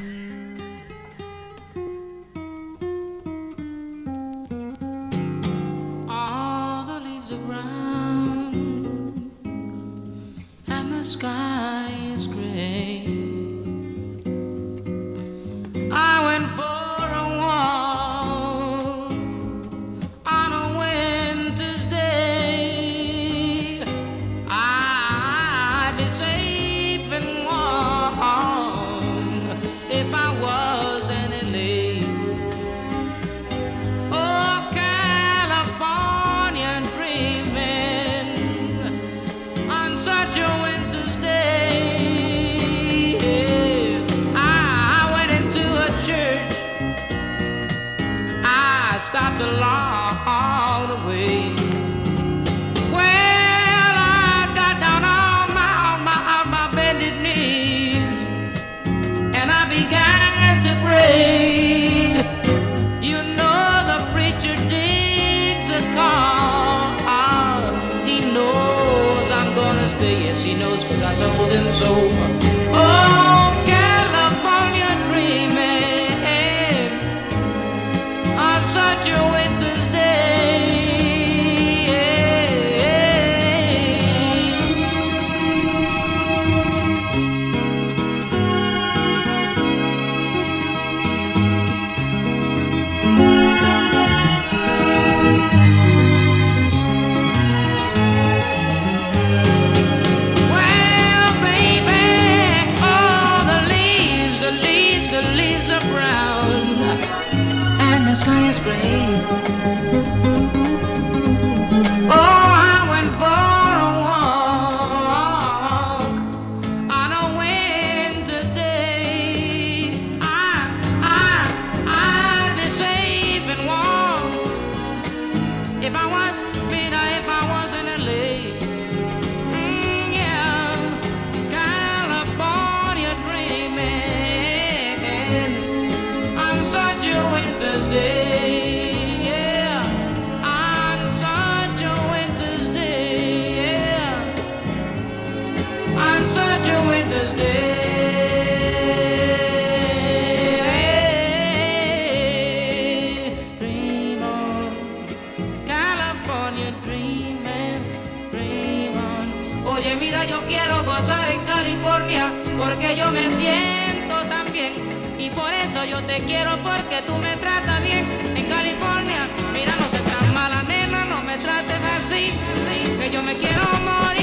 All the leaves are brown and the sky is gray. I went for a walk on a winter's day. I'd be safe and warm if I was in LA. Oh, California, dreaming on such a winter's day. I went into a church, I stopped along the way. Well, I got down on my bended knees and I began to pray. You know the preacher digs a call. He knows I'm gonna stay. Yes, he knows, 'cause I told him so. Oh, California, dreaming on such a winter's day. Well, baby, oh, the leaves are brown and the sky is gray. Oh, I went for a walk on a winter's day. I'd be safe and warm if I was, if I was in LA. Yeah, California, dreaming on such a winter's day. Yeah, on such a winter's day. Yeah, on such a winter's day. Dream on, California, dreaming, dream on. Oye, mira, yo quiero gozar en California porque yo me siento tan bien. Y por eso yo te quiero, porque tú me tratas bien. En California, mira, no seas tan mala, nena, no me trates así, así, que yo me quiero morir.